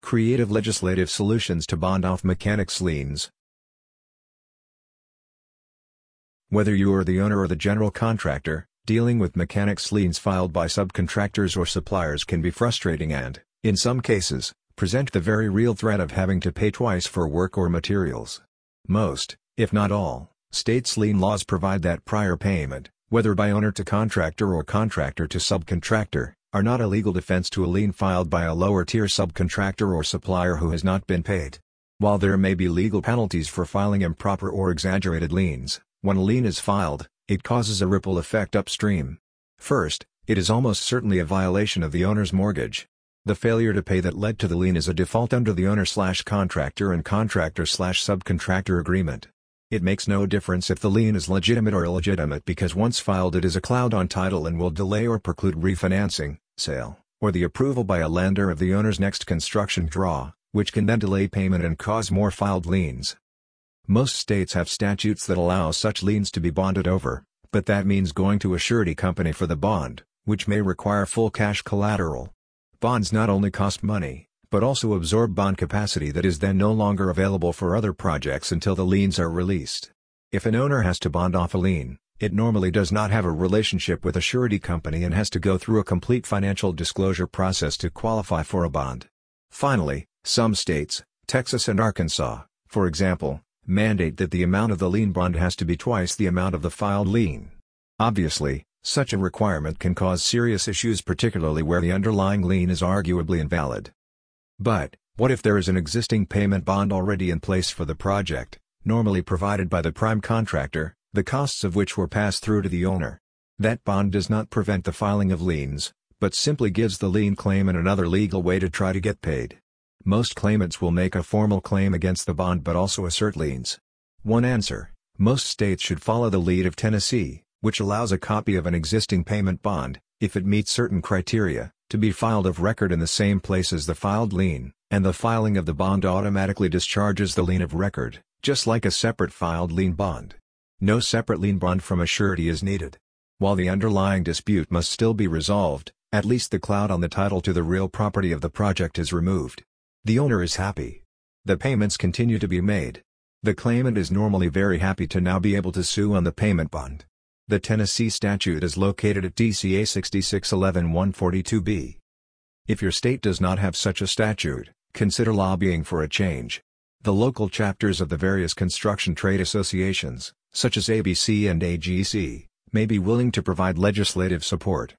Creative legislative solutions to bond off mechanics liens. Whether you are the owner or the general contractor, dealing with mechanics liens filed by subcontractors or suppliers can be frustrating and, in some cases, present the very real threat of having to pay twice for work or materials. Most, if not all, states' lien laws provide that prior payment, whether by owner to contractor or contractor to subcontractor, are not a legal defense to a lien filed by a lower-tier subcontractor or supplier who has not been paid. While there may be legal penalties for filing improper or exaggerated liens, when a lien is filed, it causes a ripple effect upstream. First, it is almost certainly a violation of the owner's mortgage. The failure to pay that led to the lien is a default under the owner/contractor and contractor/subcontractor agreement. It makes no difference if the lien is legitimate or illegitimate because once filed it is a cloud on title and will delay or preclude refinancing, sale, or the approval by a lender of the owner's next construction draw, which can then delay payment and cause more filed liens. Most states have statutes that allow such liens to be bonded over, but that means going to a surety company for the bond, which may require full cash collateral. Bonds not only cost money, but also absorb bond capacity that is then no longer available for other projects until the liens are released. If an owner has to bond off a lien, it normally does not have a relationship with a surety company and has to go through a complete financial disclosure process to qualify for a bond. Finally, some states, Texas and Arkansas, for example, mandate that the amount of the lien bond has to be twice the amount of the filed lien. Obviously, such a requirement can cause serious issues, particularly where the underlying lien is arguably invalid. But, what if there is an existing payment bond already in place for the project, normally provided by the prime contractor, the costs of which were passed through to the owner? That bond does not prevent the filing of liens, but simply gives the lien claimant another legal way to try to get paid. Most claimants will make a formal claim against the bond but also assert liens. One answer: most states should follow the lead of Tennessee, which allows a copy of an existing payment bond, if it meets certain criteria, to be filed of record in the same place as the filed lien, and the filing of the bond automatically discharges the lien of record, just like a separate filed lien bond. No separate lien bond from a surety is needed. While the underlying dispute must still be resolved, at least the cloud on the title to the real property of the project is removed. The owner is happy. The payments continue to be made. The claimant is normally very happy to now be able to sue on the payment bond. The Tennessee statute is located at DCA 6611-142b. If your state does not have such a statute, consider lobbying for a change. The local chapters of the various construction trade associations, such as ABC and AGC, may be willing to provide legislative support.